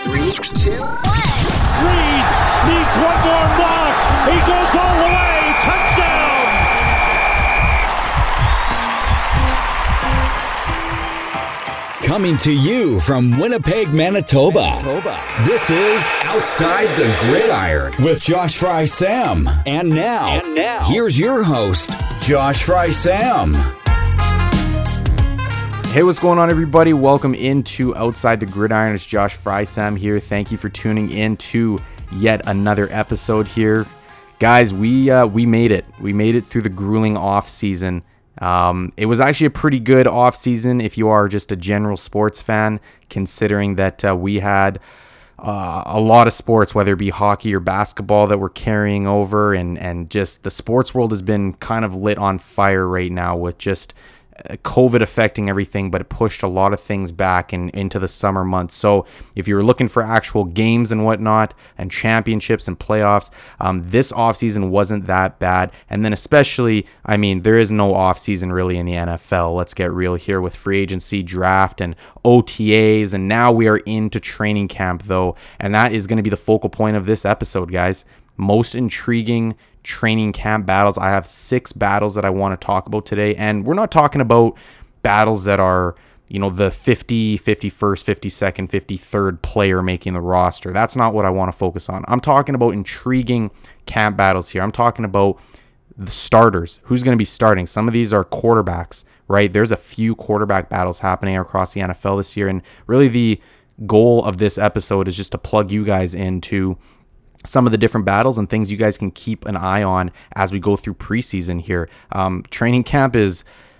3, 2, 1. Reed needs one more block. He goes all the way. Touchdown. Coming to you from Winnipeg, Manitoba. This is Outside the Gridiron with Josh Fry Sam. And now, here's your host, Josh Fry Sam. Hey, what's going on, everybody? Welcome into Outside the Gridiron. It's Josh Fry Sam here. Thank you for tuning in to yet another episode here. Guys, we made it. We made it through the grueling off season. It was actually a pretty good off season if you are just a general sports fan, considering that we had a lot of sports, whether it be hockey or basketball, that we're carrying over, and just the sports world has been kind of lit on fire right now with just COVID affecting everything, but it pushed a lot of things back into the summer months. So if you were looking for actual games and whatnot and championships and playoffs, this offseason wasn't that bad. And then especially, I mean, there is no offseason really in the NFL. Let's get real here with free agency, draft, and OTAs. And now we are into training camp, though. And that is going to be the focal point of this episode, guys. Most intriguing training camp battles. I have 6 battles that I want to talk about today, and we're not talking about battles that are, you know, the 50, 51st, 52nd, 53rd player making the roster. That's not what I want to focus on. I'm talking about intriguing camp battles here. I'm talking about the starters. Who's going to be starting? Some of these are quarterbacks, right? There's a few quarterback battles happening across the NFL this year, and really the goal of this episode is just to plug you guys into some of the different battles and things you guys can keep an eye on as we go through preseason here. Training camp is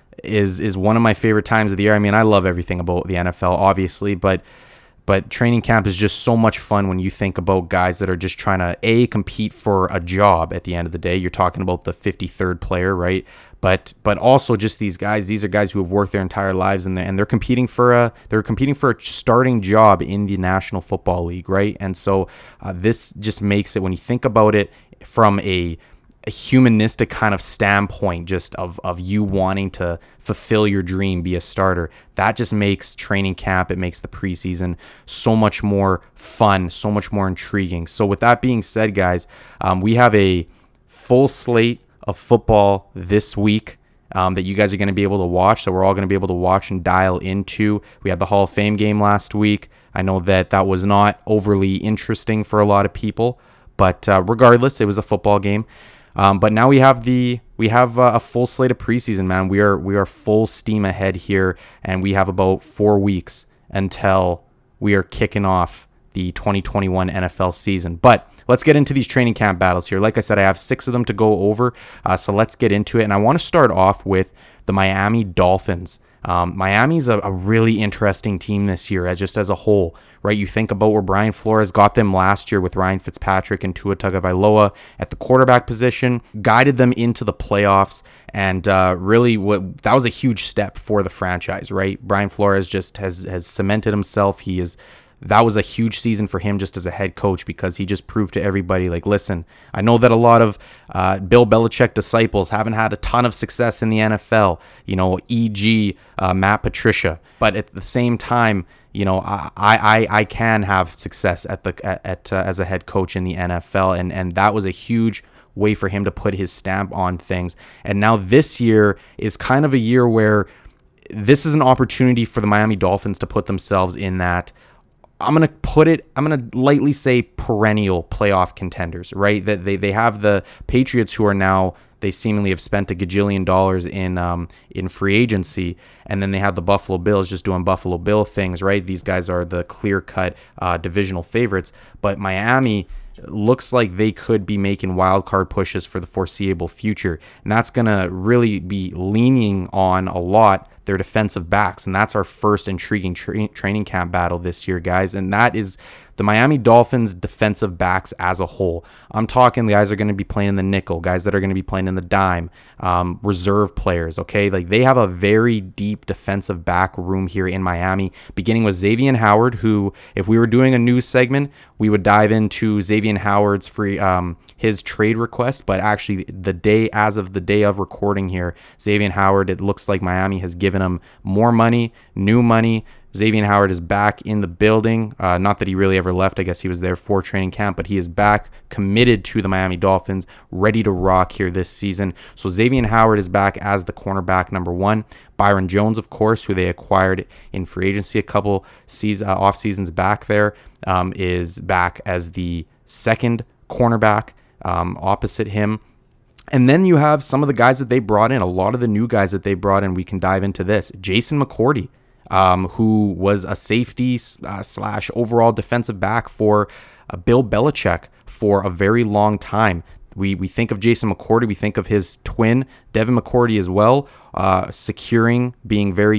one of my favorite times of the year. I mean, I love everything about the NFL, obviously, but training camp is just so much fun when you think about guys that are just trying to compete for a job at the end of the day. You're talking about the 53rd player, right? But also just these guys. These are guys who have worked their entire lives and they're competing for a starting job in the National Football League, right? And so this just makes it, when you think about it from a humanistic kind of standpoint, just of you wanting to fulfill your dream, be a starter, that just makes training camp, it makes the preseason so much more fun, so much more intriguing. So with that being said, guys, we have a full slate of football this week that you guys are going to be able to watch, that we're all going to be able to watch and dial into. We had the Hall of Fame game last week. I know that was not overly interesting for a lot of people, but regardless, it was a football game. But now we have a full slate of preseason, man. We are full steam ahead here, and we have about 4 weeks until we are kicking off the 2021 NFL season. But let's get into these training camp battles here. Like I said, I have 6 of them to go over, so let's get into it. And I want to start off with the Miami Dolphins. Miami's a really interesting team this year, as a whole, right? You think about where Brian Flores got them last year with Ryan Fitzpatrick and Tua Tagovailoa at the quarterback position, guided them into the playoffs, and really that was a huge step for the franchise, right? Brian Flores just has cemented himself. That was a huge season for him just as a head coach, because he just proved to everybody, like, listen, I know that a lot of Bill Belichick disciples haven't had a ton of success in the NFL, e.g. Matt Patricia, but at the same time, I can have success as a head coach in the NFL, and that was a huge way for him to put his stamp on things. And now this year is kind of a year where this is an opportunity for the Miami Dolphins to put themselves in that, I'm going to lightly say perennial playoff contenders, right? That they have the Patriots, who are now, they seemingly have spent $1 gajillion in free agency, and then they have the Buffalo Bills just doing Buffalo Bill things, right? These guys are the clear-cut divisional favorites, but Miami looks like they could be making wild card pushes for the foreseeable future, and that's going to really be leaning on a lot their defensive backs, and that's our first intriguing training camp battle this year, guys, and that is the Miami Dolphins defensive backs as a whole. I'm talking the guys are going to be playing in the nickel, guys that are going to be playing in the dime, reserve players, okay? Like, they have a very deep defensive back room here in Miami, beginning with Xavier Howard, who, if we were doing a news segment, we would dive into Xavier Howard's his trade request, but actually as of the day of recording here, Xavier Howard, it looks like Miami has given him more money, new money. Xavier Howard is back in the building. Not that he really ever left. I guess he was there for training camp, but he is back, committed to the Miami Dolphins, ready to rock here this season. So Xavier Howard is back as the cornerback number 1. Byron Jones, of course, who they acquired in free agency a couple off seasons back there, is back as the second cornerback opposite him. And then you have some of the guys that they brought in, a lot of the new guys that they brought in. We can dive into this. Jason McCourty, who was a safety / overall defensive back for Bill Belichick for a very long time. We think of Jason McCourty, we think of his twin, Devin McCourty as well, securing, being very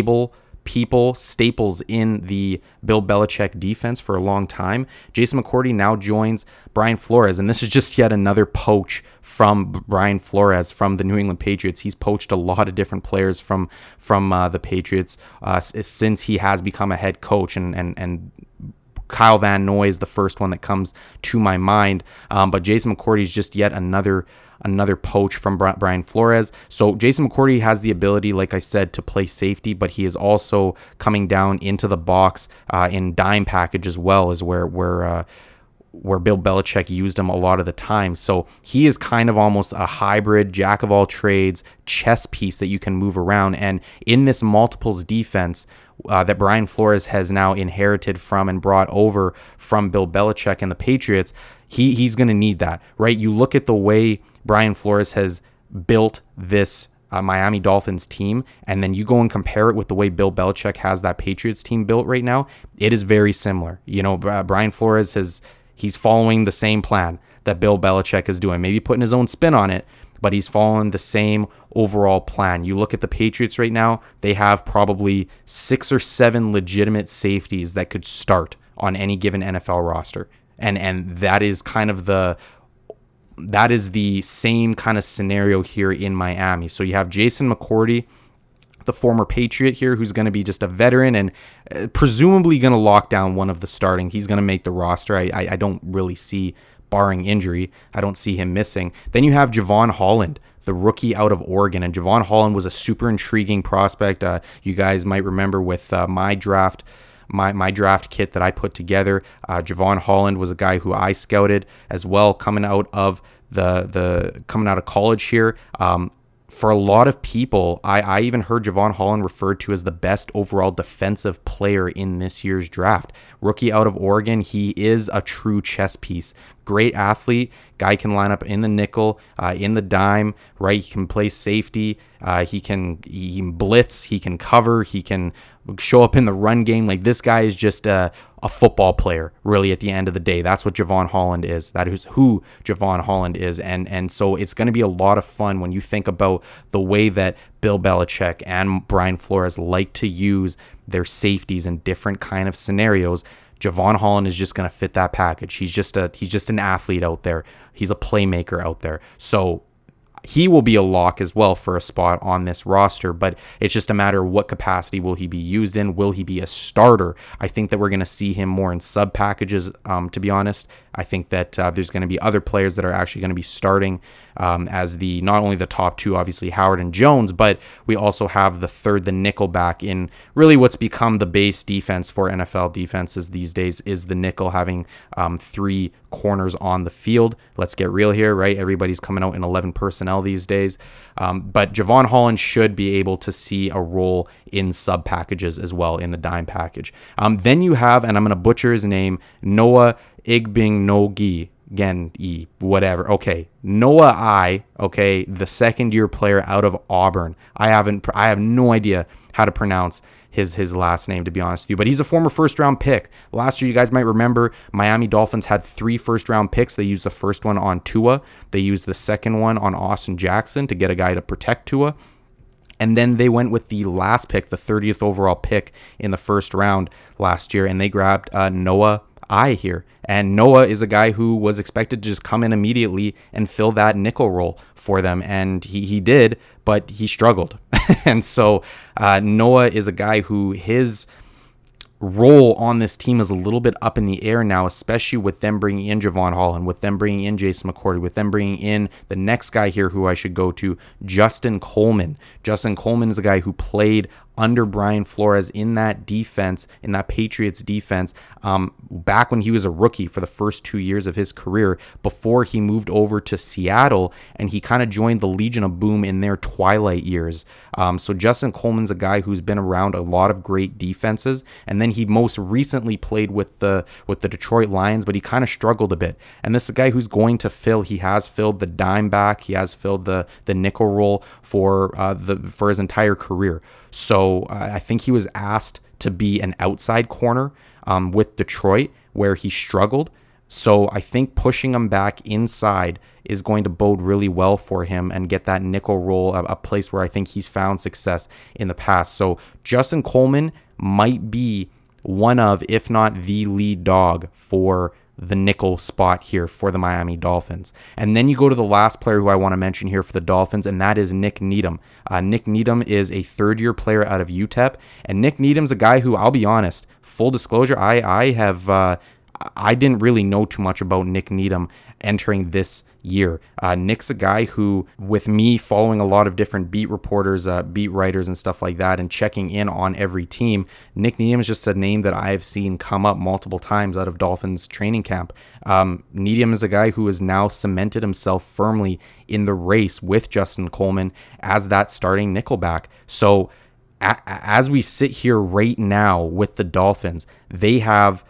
staples in the Bill Belichick defense for a long time. Jason McCourty now joins Brian Flores, and this is just yet another poach from Brian Flores from the New England Patriots. He's poached a lot of different players from the Patriots since he has become a head coach, and Kyle Van Noy is the first one that comes to my mind. But Jason McCourty is just yet another poach from Brian Flores. So Jason McCourty has the ability, like I said, to play safety, but he is also coming down into the box in dime package as well, is where Bill Belichick used him a lot of the time. So he is kind of almost a hybrid jack of all trades chess piece that you can move around. And in this multiples defense that Brian Flores has now inherited from and brought over from Bill Belichick and the Patriots, he's going to need that, right? You look at the way Brian Flores has built this Miami Dolphins team, and then you go and compare it with the way Bill Belichick has that Patriots team built right now. It is very similar. You know, Brian Flores he's following the same plan that Bill Belichick is doing, maybe putting his own spin on it, but he's following the same overall plan. You look at the Patriots right now, they have probably 6 or 7 legitimate safeties that could start on any given NFL roster. And that is the same kind of scenario here in Miami. So you have Jason McCourty, the former Patriot here, who's going to be just a veteran and presumably going to lock down one of the starting. He's going to make the roster. I don't really see, barring injury, I don't see him missing. Then you have Javon Holland, the rookie out of Oregon. And Javon Holland was a super intriguing prospect. You guys might remember with my draft kit that I put together. Javon Holland was a guy who I scouted as well coming out of coming out of college here. For a lot of people, I even heard Javon Holland referred to as the best overall defensive player in this year's draft. Rookie out of Oregon, he is a true chess piece. Great athlete. Guy can line up in the nickel, in the dime, right? He can play safety. He can blitz. He can cover. He can show up in the run game. Like, this guy is just a football player, really, at the end of the day. That's what Javon Holland is. That is who Javon Holland is. And so it's going to be a lot of fun when you think about the way that Bill Belichick and Brian Flores like to use their safeties in different kind of scenarios. Javon Holland is just going to fit that package. He's just an athlete out there. He's a playmaker out there. So he will be a lock as well for a spot on this roster, but it's just a matter of what capacity will he be used in. Will he be a starter? I think that we're going to see him more in sub packages, to be honest. I think that there's going to be other players that are actually going to be starting as not only the top two, obviously Howard and Jones, but we also have the third, the nickel back in really what's become the base defense for NFL defenses these days is the nickel, having 3 corners on the field. Let's get real here, right? Everybody's coming out in 11 personnel these days. But Javon Holland should be able to see a role in sub packages as well, in the dime package. Then you have, and I'm going to butcher his name, Noah Igbinoghene. Again, whatever. Okay. Noah I, okay, the second-year player out of Auburn. I have no idea how to pronounce his last name, to be honest with you, but he's a former first-round pick. Last year, you guys might remember, Miami Dolphins had 3 first-round picks. They used the first one on Tua. They used the second one on Austin Jackson to get a guy to protect Tua. And then they went with the last pick, the 30th overall pick in the first round last year, and they grabbed Noah I here. And Noah is a guy who was expected to just come in immediately and fill that nickel role for them. And he did, but he struggled. And so Noah is a guy who his role on this team is a little bit up in the air now, especially with them bringing in Javon Holland, with them bringing in Jason McCourty, with them bringing in the next guy here who I should go to, Justin Coleman. Justin Coleman is a guy who played under Brian Flores in that defense, in that Patriots defense, back when he was a rookie for the first 2 years of his career before he moved over to Seattle, and he kind of joined the Legion of Boom in their twilight years. So Justin Coleman's a guy who's been around a lot of great defenses, and then he most recently played with the Detroit Lions, but he kind of struggled a bit. And this is a guy who's going to he has filled the dime back, he has filled the nickel role for his entire career. So I think he was asked to be an outside corner with Detroit, where he struggled. So I think pushing him back inside is going to bode really well for him and get that nickel role, a place where I think he's found success in the past. So Justin Coleman might be one of, if not the lead dog for the nickel spot here for the Miami Dolphins. And then you go to the last player who I want to mention here for the Dolphins, and that is Nick Needham. Nick Needham is a third-year player out of UTEP, and Nick Needham's a guy who, I'll be honest, full disclosure, I didn't really know too much about Nick Needham entering this year. Nick's a guy who, with me following a lot of different beat reporters, beat writers and stuff like that, and checking in on every team, Nick Needham is just a name that I've seen come up multiple times out of Dolphins training camp. Needham is a guy who has now cemented himself firmly in the race with Justin Coleman as that starting nickelback. So as we sit here right now with the Dolphins, they have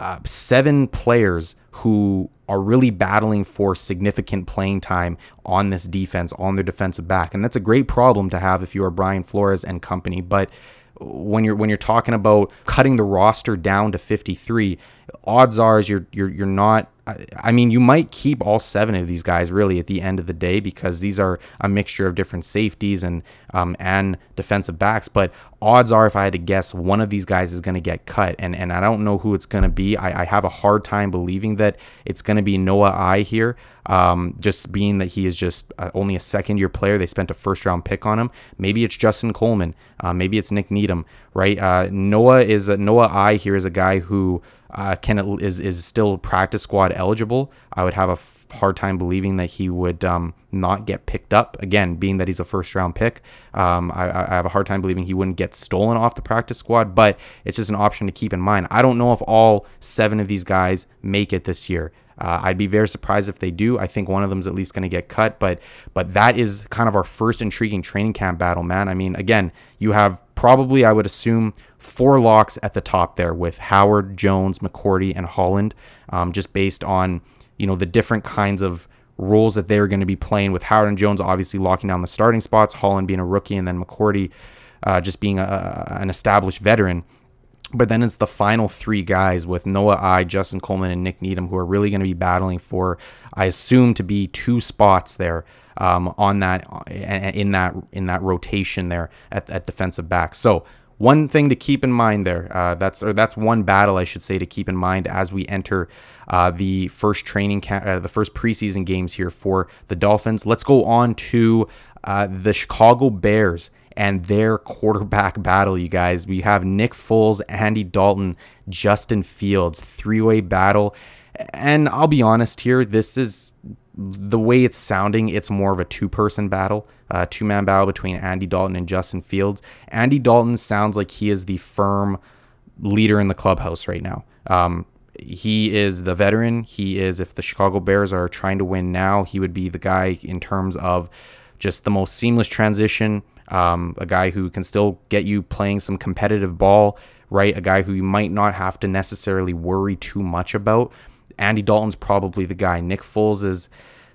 7 players who are really battling for significant playing time on this defense, on their defensive back. And that's a great problem to have if you are Brian Flores and company. But when you're talking about cutting the roster down to 53, odds are is you're not. I mean, you might keep all 7 of these guys really at the end of the day, because these are a mixture of different safeties and defensive backs. But odds are, if I had to guess, one of these guys is going to get cut, and I don't know who it's going to be. I have a hard time believing that it's going to be Noah I here, just being that he is just only a second-year player. They spent a first-round pick on him. Maybe it's Justin Coleman. Maybe it's Nick Needham, right? Noah I here is a guy who is still practice squad eligible. I would have a hard time believing that he would not get picked up, again, being that he's a first round pick. I have a hard time believing he wouldn't get stolen off the practice squad, but it's just an option to keep in mind. I don't know if all 7 of these guys make it this year. I'd be very surprised if they do. I think one of them is at least going to get cut, but that is kind of our first intriguing training camp battle, man. I mean, again, you have probably, I would assume, 4 locks at the top there with Howard, Jones, McCourty, and Holland, just based on, the different kinds of roles that they're going to be playing, with Howard and Jones obviously locking down the starting spots, Holland being a rookie, and then McCourty just being an established veteran. But then it's the final 3 guys with Noah I, Justin Coleman, and Nick Needham, who are really going to be battling for, I assume, to be 2 spots there on that in that rotation there at defensive back. So one thing to keep in mind there, that's one battle, I should say, to keep in mind as we enter the first the first preseason games here for the Dolphins. Let's go on to the Chicago Bears and their quarterback battle, you guys. We have Nick Foles, Andy Dalton, Justin Fields, 3-way battle. And I'll be honest here, this is the way it's sounding. It's more of a 2-person battle, 2-man battle between Andy Dalton and Justin Fields. Andy Dalton sounds like he is the firm leader in the clubhouse right now. He is the veteran. He is, if the Chicago Bears are trying to win now, he would be the guy in terms of just the most seamless transition, a guy who can still get you playing some competitive ball, right? A guy who you might not have to necessarily worry too much about. Andy Dalton's probably the guy. Nick Foles has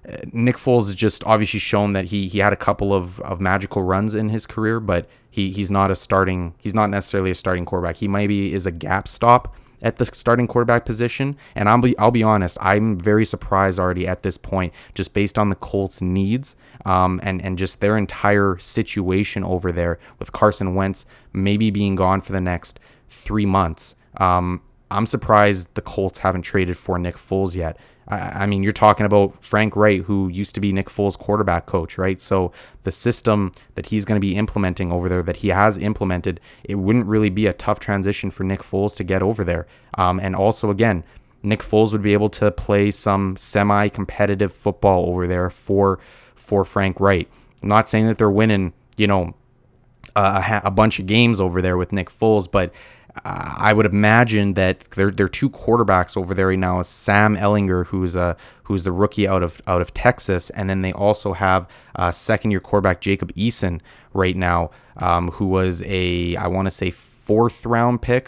just obviously shown that he had a couple of magical runs in his career, but he's not necessarily a starting quarterback. He maybe is a gap stop at the starting quarterback position. And I'll be honest, I'm very surprised already at this point, just based on the Colts' needs and just their entire situation over there with Carson Wentz maybe being gone for the next 3 months. I'm surprised the Colts haven't traded for Nick Foles yet. I mean, you're talking about Frank Wright, who used to be Nick Foles' quarterback coach, right? So the system that he's going to be implementing over there, that he has implemented, it wouldn't really be a tough transition for Nick Foles to get over there. And also, again, Nick Foles would be able to play some semi-competitive football over there for Frank Wright. I'm not saying that they're winning, a bunch of games over there with Nick Foles, but I would imagine that their two quarterbacks over there right now is Sam Ehlinger, who's the rookie out of Texas, and then they also have second-year quarterback Jacob Eason right now, who was I want to say third round pick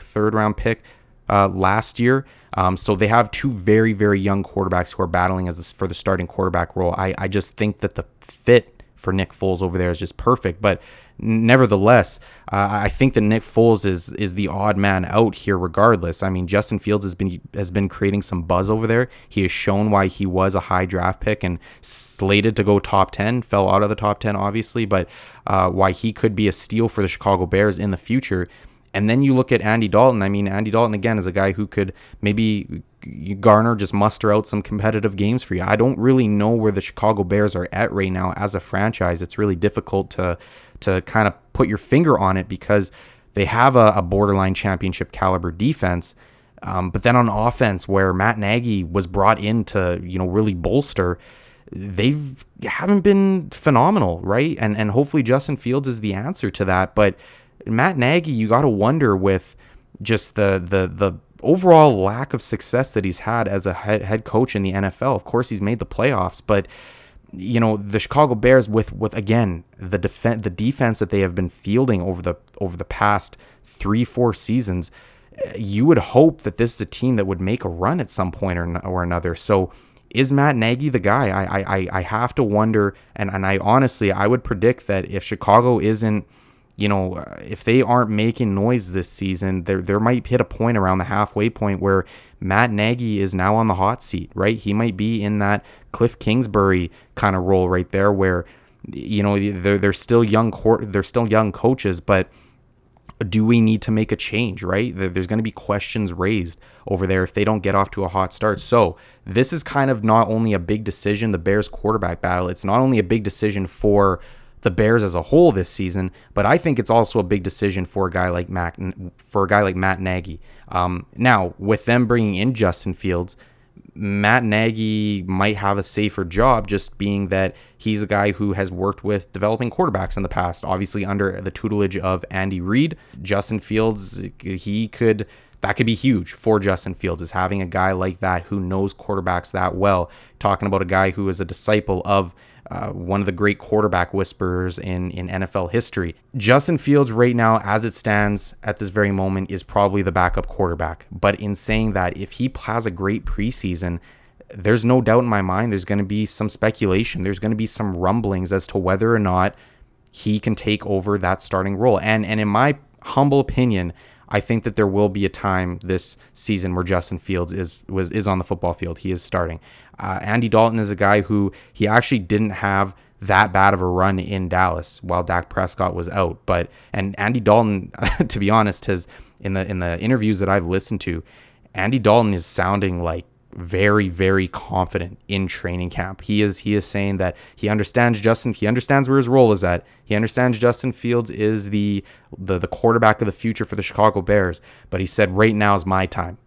last year. So they have two very, very young quarterbacks who are battling for the starting quarterback role. I just think that the fit for Nick Foles over there is just perfect, but nevertheless, I think that Nick Foles is the odd man out here regardless. I mean, Justin Fields has been creating some buzz over there. He has shown why he was a high draft pick and slated to go top 10, fell out of the top 10 obviously, but why he could be a steal for the Chicago Bears in the future. And then you look at Andy Dalton. I mean, Andy Dalton, again, is a guy who could maybe muster out some competitive games for you. I don't really know where the Chicago Bears are at right now as a franchise. It's really difficult to kind of put your finger on it because they have a borderline championship caliber defense. But then on offense, where Matt Nagy was brought in to, really bolster, they haven't been phenomenal, right? And hopefully Justin Fields is the answer to that. But Matt Nagy, you got to wonder with just the overall lack of success that he's had as a head coach in the NFL. Of course, he's made the playoffs, but the Chicago Bears with again the defense that they have been fielding over the past 3-4 seasons, you would hope that this is a team that would make a run at some point or another. So is Matt Nagy the guy? I have to wonder, and I honestly I would predict that if Chicago isn't, if they aren't making noise this season, there might hit a point around the halfway point where Matt Nagy is now on the hot seat, right? He might be in that Cliff Kingsbury kind of role right there, where they're still young coaches, but do we need to make a change, right? There's going to be questions raised over there if they don't get off to a hot start. So this is kind of not only a big decision, the Bears quarterback battle. It's not only a big decision for the Bears as a whole this season, but I think it's also a big decision for a guy like Matt Nagy. Now, with them bringing in Justin Fields, Matt Nagy might have a safer job, just being that he's a guy who has worked with developing quarterbacks in the past, obviously under the tutelage of Andy Reid. Justin Fields, that could be huge for Justin Fields, is having a guy like that who knows quarterbacks that well. Talking about a guy who is a disciple of one of the great quarterback whisperers in NFL history. Justin Fields right now, as it stands at this very moment, is probably the backup quarterback. But in saying that, if he has a great preseason, there's no doubt in my mind there's going to be some speculation. There's going to be some rumblings as to whether or not he can take over that starting role. And in my humble opinion, I think that there will be a time this season where Justin Fields is on the football field. He is starting. Andy Dalton is a guy who he actually didn't have that bad of a run in Dallas while Dak Prescott was out. And Andy Dalton, to be honest, has in the interviews that I've listened to, Andy Dalton is sounding like very, very confident in training camp. He is saying that he understands where his role is at. He understands Justin Fields is the quarterback of the future for the Chicago Bears. But he said, right now is my time.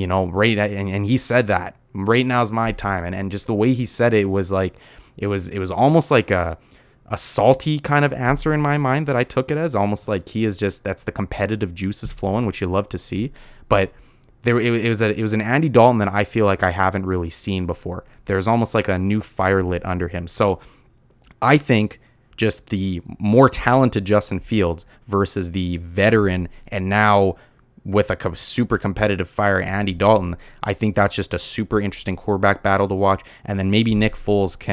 And he said that right now is my time. And just the way he said it was like, it was almost like a salty kind of answer in my mind that I took it as, almost like that's the competitive juices flowing, which you love to see. But it was an Andy Dalton that I feel like I haven't really seen before. There's almost like a new fire lit under him. So I think just the more talented Justin Fields versus the veteran and now with a super competitive fire Andy Dalton, I think that's just a super interesting quarterback battle to watch. And then maybe Nick Foles can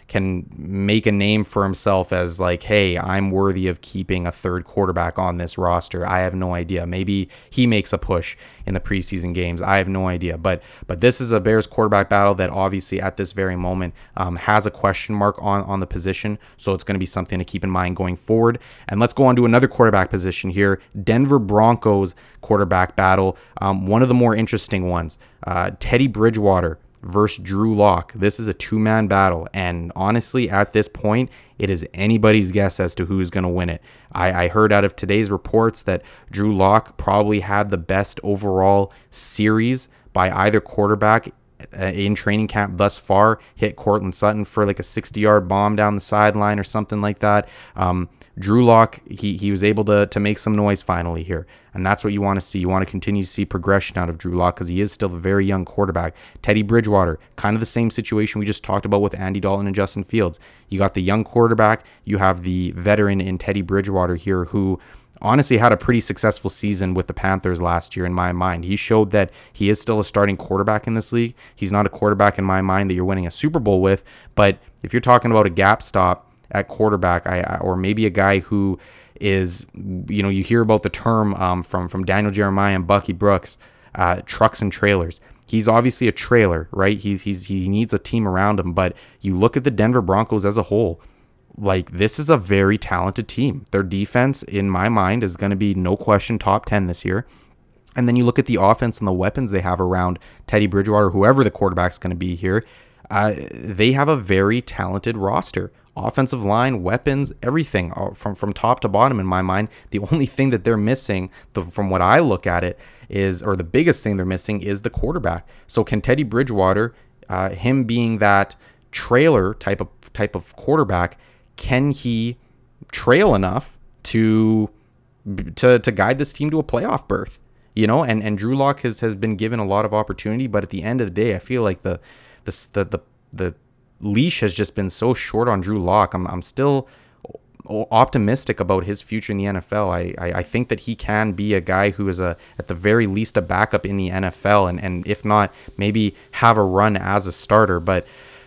can make a name for himself as like, hey, I'm worthy of keeping a third quarterback on this roster. I have no idea. Maybe he makes a push in the preseason games. I have no idea. But this is a Bears quarterback battle that obviously at this very moment has a question mark on the position. So it's going to be something to keep in mind going forward. And let's go on to another quarterback position here. Denver Broncos quarterback battle. One of the more interesting ones. Teddy Bridgewater versus Drew Lock. This is a two-man battle, and honestly, at this point, it is anybody's guess as to who's going to win it. I heard out of today's reports that Drew Lock probably had the best overall series by either quarterback in training camp thus far. Hit Cortland Sutton for like a 60-yard bomb down the sideline or something like that. Drew Lock, he was able to make some noise finally here. And that's what you want to see. You want to continue to see progression out of Drew Lock because he is still a very young quarterback. Teddy Bridgewater, kind of the same situation we just talked about with Andy Dalton and Justin Fields. You got the young quarterback. You have the veteran in Teddy Bridgewater here who honestly had a pretty successful season with the Panthers last year in my mind. He showed that he is still a starting quarterback in this league. He's not a quarterback in my mind that you're winning a Super Bowl with. But if you're talking about a gap stop at quarterback, or maybe a guy who is, you hear about the term from Daniel Jeremiah and Bucky Brooks, trucks and trailers. He's obviously a trailer, right? He needs a team around him, but you look at the Denver Broncos as a whole, like this is a very talented team. Their defense, in my mind, is going to be no question top 10 this year. And then you look at the offense and the weapons they have around Teddy Bridgewater, whoever the quarterback's going to be here. They have a very talented roster. Offensive line, weapons, everything from top to bottom in my mind. The only thing that they're missing, from what I look at it, the biggest thing they're missing is the quarterback. So can Teddy Bridgewater, him being that trailer type of quarterback, can he trail enough to guide this team to a playoff berth? And Drew Lock has been given a lot of opportunity, but at the end of the day, I feel like the leash has just been so short on Drew Lock. I'm still optimistic about his future in the NFL. I think that he can be a guy who is at the very least a backup in the NFL, and if not, maybe have a run as a starter. But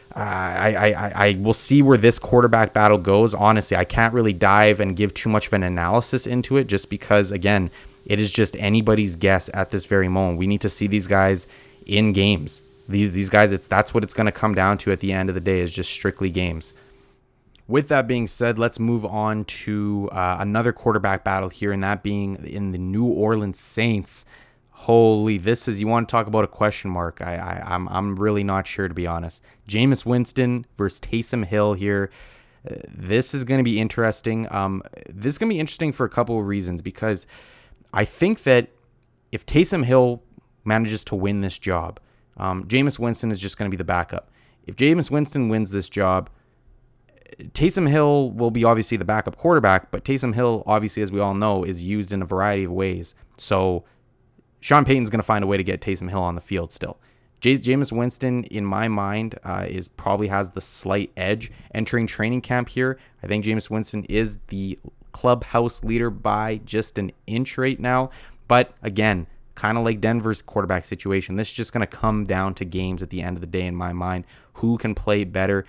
I will see where this quarterback battle goes. Honestly, I can't really dive and give too much of an analysis into it just because, again, it is just anybody's guess at this very moment. We need to see these guys in games. These guys, that's what it's going to come down to at the end of the day, is just strictly games. With that being said, let's move on to another quarterback battle here, and that being in the New Orleans Saints. Holy, you want to talk about a question mark. I'm really not sure, to be honest. Jameis Winston versus Taysom Hill here. This is going to be interesting. This is going to be interesting for a couple of reasons, because I think that if Taysom Hill manages to win this job, Jameis Winston is just going to be the backup. If Jameis Winston wins this job, Taysom Hill will be obviously the backup quarterback, but Taysom Hill, obviously, as we all know, is used in a variety of ways. So Sean Payton's going to find a way to get Taysom Hill on the field still. Jameis Winston, in my mind, probably has the slight edge entering training camp here. I think Jameis Winston is the clubhouse leader by just an inch right now. But again, kind of like Denver's quarterback situation, this is just going to come down to games at the end of the day in my mind. Who can play better?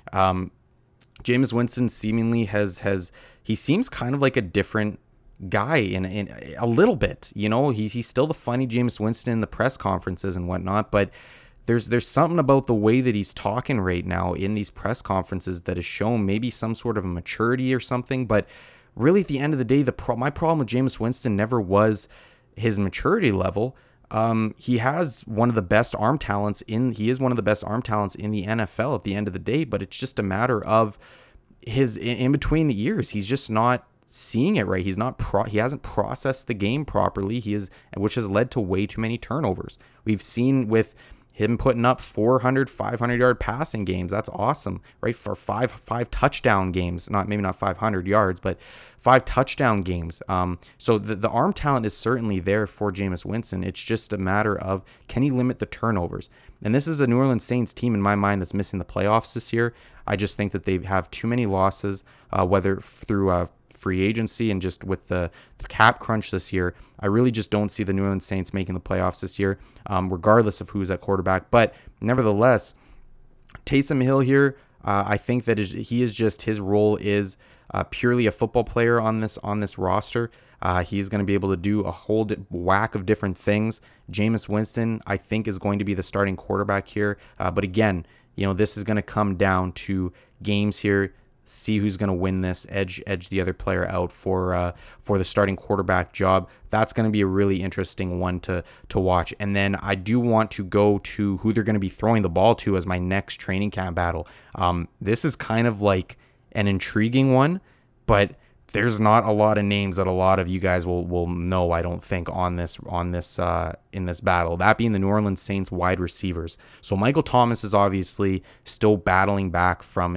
Jameis Winston seemingly he seems kind of like a different guy in a little bit. He's still the funny Jameis Winston in the press conferences and whatnot, but there's something about the way that he's talking right now in these press conferences that has shown maybe some sort of a maturity or something. But really, at the end of the day, my problem with Jameis Winston never was his maturity level. He has one of the best arm talents he is one of the best arm talents in the NFL at the end of the day, but it's just a matter of his in between the years. He's just not seeing it right. He hasn't processed the game properly. Which has led to way too many turnovers. We've seen with him putting up 400, 500-yard passing games. That's awesome, right? For five touchdown games, maybe not 500 yards, but 5 touchdown games. So the arm talent is certainly there for Jameis Winston. It's just a matter of, can he limit the turnovers? And this is a New Orleans Saints team in my mind that's missing the playoffs this year. I just think that they have too many losses, whether through free agency and just with the cap crunch this year. I really just don't see the New Orleans Saints making the playoffs this year, regardless of who's at quarterback. But nevertheless, Taysom Hill here, I think that his role is purely a football player on this roster. He's going to be able to do a whole whack of different things. Jameis Winston, I think, is going to be the starting quarterback here. But again, this is going to come down to games here. See who's going to win this, edge the other player out for the starting quarterback job. That's going to be a really interesting one to watch. And then I do want to go to who they're going to be throwing the ball to as my next training camp battle. This is kind of like an intriguing one, but there's not a lot of names that a lot of you guys will know, I don't think, in this battle. That being the New Orleans Saints wide receivers. So Michael Thomas is obviously still battling back from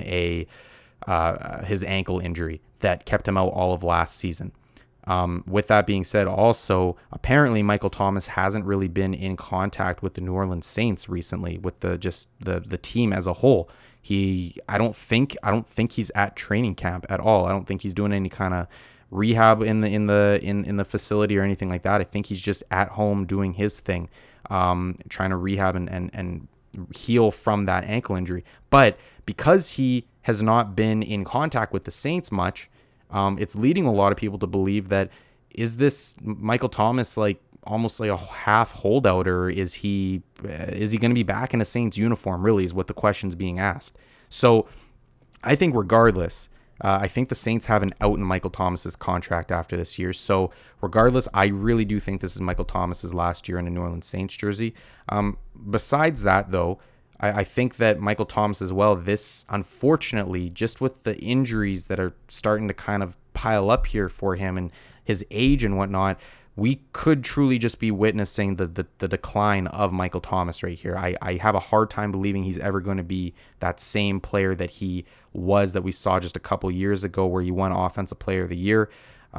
his ankle injury that kept him out all of last season. With that being said, also apparently Michael Thomas hasn't really been in contact with the New Orleans Saints recently, with the team as a whole. I don't think he's at training camp at all. I don't think he's doing any kind of rehab in the facility or anything like that. I think he's just at home doing his thing, trying to rehab and heal from that ankle injury. But because he has not been in contact with the Saints much, it's leading a lot of people to believe that, is this Michael Thomas like almost like a half holdout, or is he going to be back in a Saints uniform, really, is what the question's being asked. So I think regardless, I think the Saints have an out in Michael Thomas's contract after this year. So regardless, I really do think this is Michael Thomas's last year in a New Orleans Saints jersey. Besides that, though, I think that Michael Thomas as well, this, unfortunately, just with the injuries that are starting to kind of pile up here for him and his age and whatnot, we could truly just be witnessing the decline of Michael Thomas right here. I have a hard time believing he's ever going to be that same player that he was, that we saw just a couple years ago, where he won Offensive Player of the Year.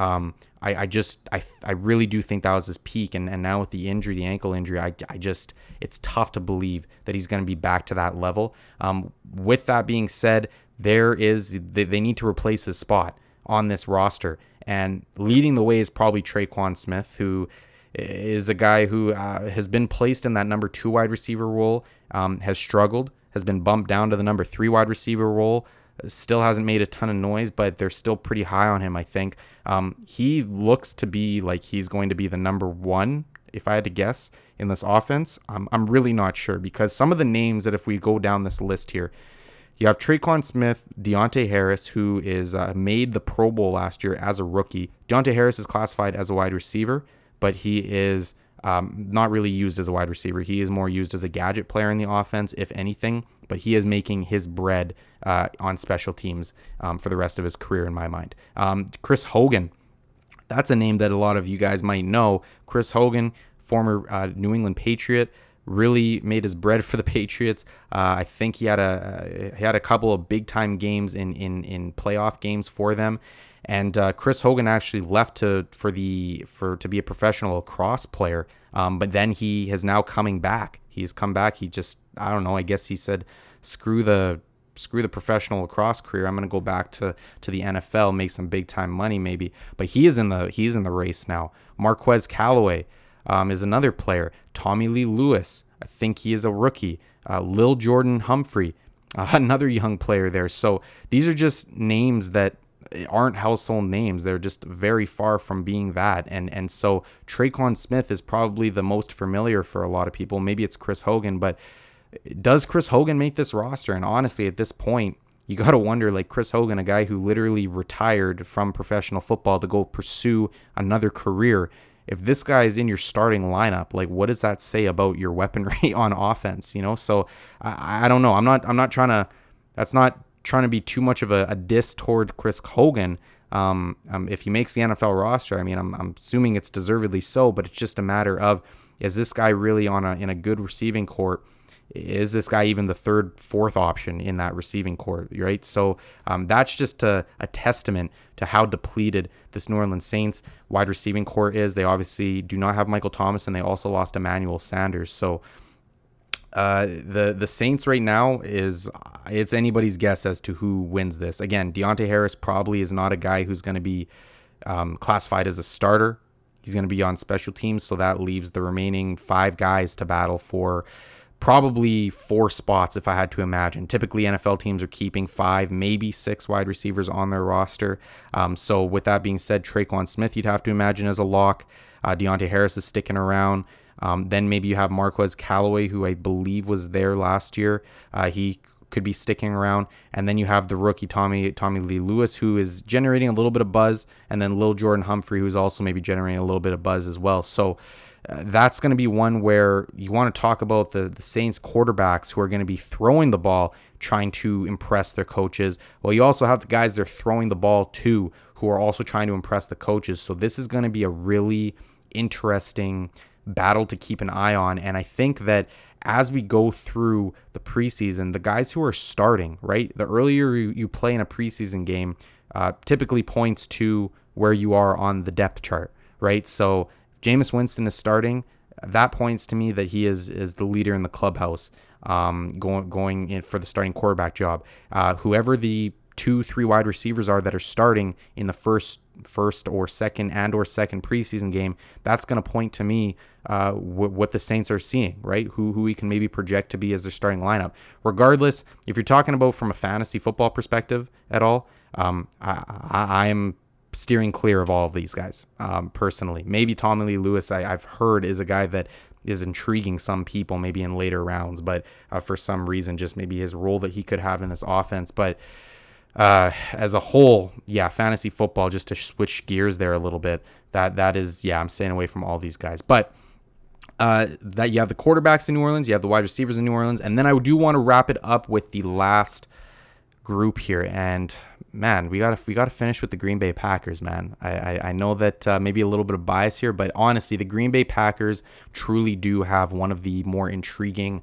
I really do think that was his peak, and now with the injury, the ankle injury, it's tough to believe that he's going to be back to that level. With that being said, they need to replace his spot on this roster, and leading the way is probably Tre'Quan Smith, who is a guy who has been placed in that number 2 wide receiver role, has struggled, has been bumped down to the number 3 wide receiver role. Still hasn't made a ton of noise, but they're still pretty high on him, I think. He looks to be like he's going to be the number 1, if I had to guess, in this offense. I'm really not sure, because some of the names that, if we go down this list here, you have Tre'Quan Smith, Deontay Harris, who is made the Pro Bowl last year as a rookie. Deontay Harris is classified as a wide receiver, but he is not really used as a wide receiver. He is more used as a gadget player in the offense, if anything, but he is making his bread on special teams for the rest of his career, in my mind. Chris Hogan, that's a name that a lot of you guys might know. Chris Hogan, former New England Patriot, really made his bread for the Patriots. I think he had a couple of big time games in playoff games for them. And Chris Hogan actually left to be a professional lacrosse player, but then he is now coming back. He's come back. He just, I don't know, I guess he said, screw the professional lacrosse career. I'm going to go back to the NFL, make some big time money maybe. But he's in the race now. Marquez Callaway is another player. Tommy Lee Lewis, I think he is a rookie. Lil Jordan Humphrey, another young player there. So these are just names that aren't household names. They're just very far from being that. And so Tre'Quan Smith is probably the most familiar for a lot of people. Maybe it's Chris Hogan, but does Chris Hogan make this roster? And honestly, at this point, you got to wonder, like, Chris Hogan, a guy who literally retired from professional football to go pursue another career, if this guy is in your starting lineup, like, what does that say about your weaponry on offense? So I don't know. I'm not trying to, that's not trying to be too much of a diss toward Chris Hogan. If he makes the NFL roster, I mean, I'm assuming it's deservedly so, but it's just a matter of, is this guy really in a good receiving corps? Is this guy even the third, fourth option in that receiving corps, right? So that's just a testament to how depleted this New Orleans Saints wide receiving corps is. They obviously do not have Michael Thomas, and they also lost Emmanuel Sanders. So the Saints right now it's anybody's guess as to who wins this. Again, Deontay Harris probably is not a guy who's going to be classified as a starter. He's going to be on special teams, so that leaves the remaining 5 guys to battle for probably 4 spots if I had to imagine. Typically, NFL teams are keeping 5, maybe 6 wide receivers on their roster. So with that being said, Traquan Smith you'd have to imagine as a lock. Deontay Harris is sticking around. Then maybe you have Marquez Callaway, who I believe was there last year. He could be sticking around. And then you have the rookie Tommy Lee Lewis, who is generating a little bit of buzz. And then Lil Jordan Humphrey, who's also maybe generating a little bit of buzz as well. So that's going to be one where you want to talk about the Saints quarterbacks who are going to be throwing the ball, trying to impress their coaches. Well, you also have the guys they're throwing the ball to who are also trying to impress the coaches. So this is going to be a really interesting battle to keep an eye on. And I think that as we go through the preseason, the guys who are starting, right, the earlier you play in a preseason game typically points to where you are on the depth chart, right? So Jameis Winston is starting. That points to me that he is the leader in the clubhouse, going in for the starting quarterback job. Whoever the 2-3 wide receivers are that are starting in the first or second preseason game, that's going to point to me what the Saints are seeing, right? Who we can maybe project to be as their starting lineup. Regardless, if you're talking about from a fantasy football perspective at all, I am steering clear of all of these guys personally. Maybe Tommy Lee Lewis, I've heard, is a guy that is intriguing some people maybe in later rounds, but for some reason, just maybe his role that he could have in this offense. But as a whole, fantasy football, just to switch gears there a little bit, that is, I'm staying away from all these guys. But that you have the quarterbacks in New Orleans, you have the wide receivers in New Orleans, and then I do want to wrap it up with the last group here. And man, we gotta finish with the Green Bay Packers, man. I know that maybe a little bit of bias here, but honestly, the Green Bay Packers truly do have one of the more intriguing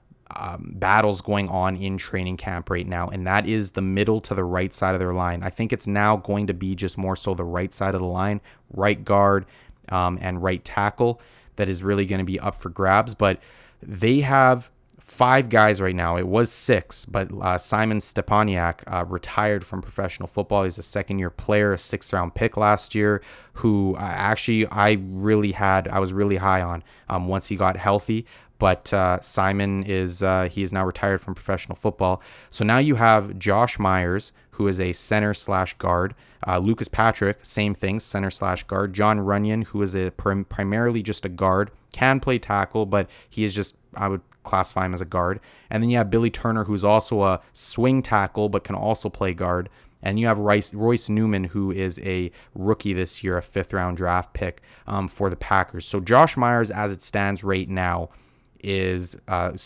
battles going on in training camp right now, and that is the middle to the right side of their line. I think it's now going to be just more so the right side of the line, right guard and right tackle, that is really going to be up for grabs. But they have 5 guys right now. It was 6, but Simon Stepaniak retired from professional football. He's a second-year player, a 6th-round pick last year, who I was really high on once he got healthy. But Simon is now retired from professional football. So now you have Josh Myers, who is a center/guard. Lucas Patrick, same thing, center/guard. John Runyon, who is primarily just a guard, can play tackle, but he is just, I would classify him as a guard. And then you have Billy Turner, who's also a swing tackle, but can also play guard. And you have Royce Newman, who is a rookie this year, a 5th-round draft pick for the Packers. So Josh Myers, as it stands right now, is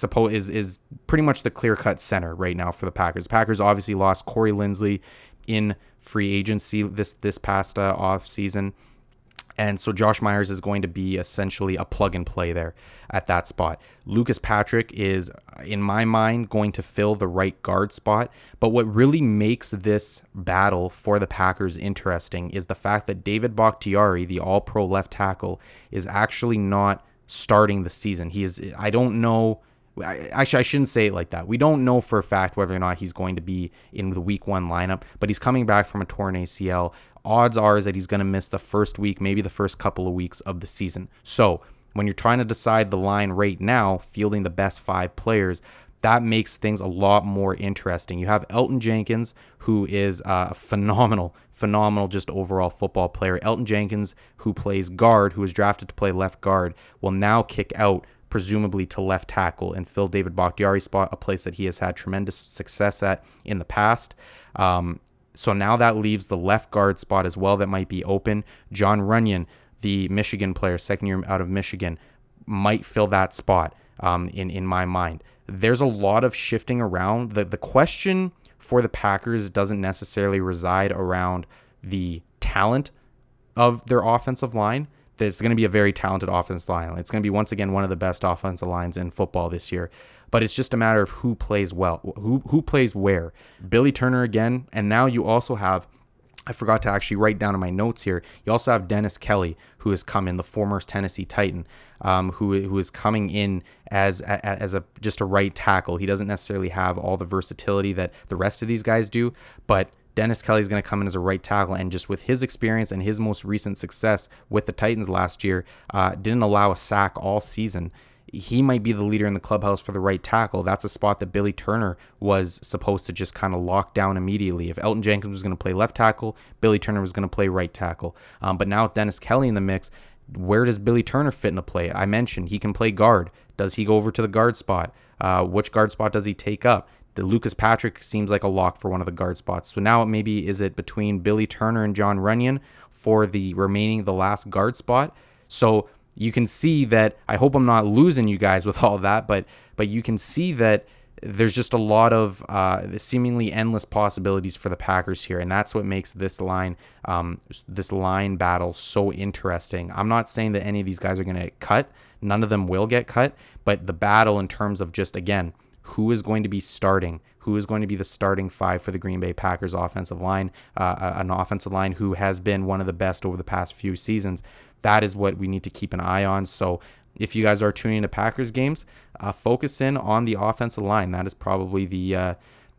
pretty much the clear-cut center right now for the Packers. The Packers obviously lost Corey Linsley in free agency this past off season, and so Josh Myers is going to be essentially a plug-and-play there at that spot. Lucas Patrick is, in my mind, going to fill the right guard spot, but what really makes this battle for the Packers interesting is the fact that David Bakhtiari, the all-pro left tackle, is actually not starting the season. I don't know. Actually, I shouldn't say it like that. We don't know for a fact whether or not he's going to be in the week 1 lineup, but he's coming back from a torn ACL. Odds are is that he's going to miss the first week, maybe the first couple of weeks of the season. So when you're trying to decide the line right now, fielding the best 5 players, that makes things a lot more interesting. You have Elton Jenkins, who is a phenomenal just overall football player. Elton Jenkins, who plays guard, who was drafted to play left guard, will now kick out, presumably to left tackle, and fill David Bakhtiari's spot, a place that he has had tremendous success at in the past. So now that leaves the left guard spot as well that might be open. John Runyon, the Michigan player, 2nd year out of Michigan, might fill that spot in my mind. There's a lot of shifting around. The question for the Packers doesn't necessarily reside around the talent of their offensive line. It's going to be a very talented offensive line. It's going to be, once again, one of the best offensive lines in football this year. But it's just a matter of who plays well, who plays where. Billy Turner again, and now you also have, I forgot to actually write down in my notes here, you also have Dennis Kelly, who has come in, the former Tennessee Titan, who is coming in as just a right tackle. He doesn't necessarily have all the versatility that the rest of these guys do, but Dennis Kelly is going to come in as a right tackle, and just with his experience and his most recent success with the Titans last year, didn't allow a sack all season he might be the leader in the clubhouse for the right tackle. That's a spot that Billy Turner was supposed to just kind of lock down immediately. If Elgton Jenkins was going to play left tackle, Billy Turner was going to play right tackle. But now with Dennis Kelly in the mix, where does Billy Turner fit in the play? I mentioned he can play guard. Does he go over to the guard spot? Which guard spot does he take up? Lucas Patrick seems like a lock for one of the guard spots. So now maybe is it between Billy Turner and John Runyon for the last guard spot? So you can see that, I hope I'm not losing you guys with all that, but you can see that there's just a lot of seemingly endless possibilities for the Packers here, and that's what makes this line battle so interesting. I'm not saying that any of these guys are going to get cut. None of them will get cut, but the battle in terms of just, again, who is going to be starting, who is going to be the starting five for the Green Bay Packers offensive line, an offensive line who has been one of the best over the past few seasons. That is what we need to keep an eye on. So if you guys are tuning into Packers games, focus in on the offensive line. That is probably the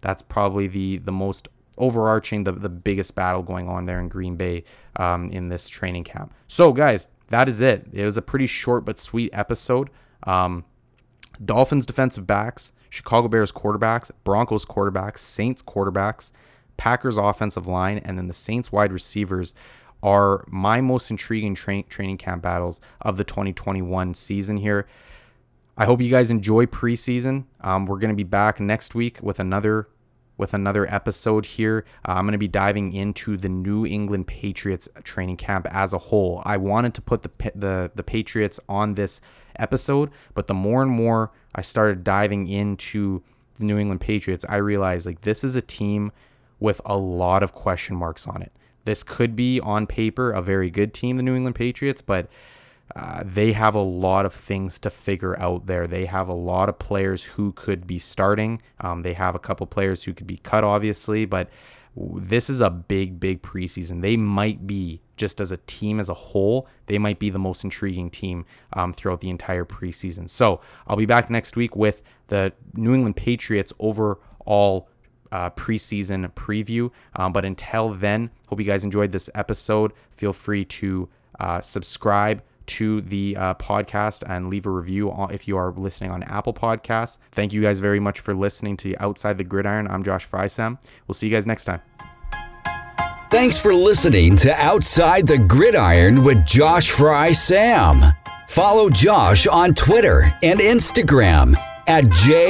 most overarching, the biggest battle going on there in Green Bay in this training camp. So guys, that is it. It was a pretty short but sweet episode. Dolphins defensive backs, Chicago Bears quarterbacks, Broncos quarterbacks, Saints quarterbacks, Packers offensive line, and then the Saints wide receivers are my most intriguing training camp battles of the 2021 season here. I hope you guys enjoy preseason. We're going to be back next week with another episode here. I'm going to be diving into the New England Patriots training camp as a whole. I wanted to put the Patriots on this episode, but the more and more I started diving into the New England Patriots, I realized like this is a team with a lot of question marks on it. This could be on paper a very good team, the New England Patriots, but they have a lot of things to figure out there. They have a lot of players who could be starting. They have a couple players who could be cut, obviously, but this is a big preseason. They might be, just as a team as a whole, they might be the most intriguing team throughout the entire preseason. So I'll be back next week with the New England Patriots overall preseason preview. But until then, hope you guys enjoyed this episode. Feel free to subscribe to the podcast and leave a review if you are listening on Apple Podcasts. Thank you guys very much for listening to Outside the Gridiron. I'm Josh Frysam. We'll see you guys next time. Thanks for listening to Outside the Gridiron with Josh Frysam. Follow Josh on Twitter and Instagram at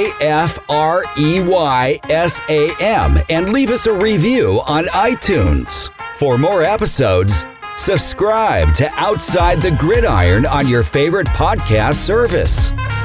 JFREYSAM and leave us a review on iTunes. For more episodes, subscribe to Outside the Gridiron on your favorite podcast service.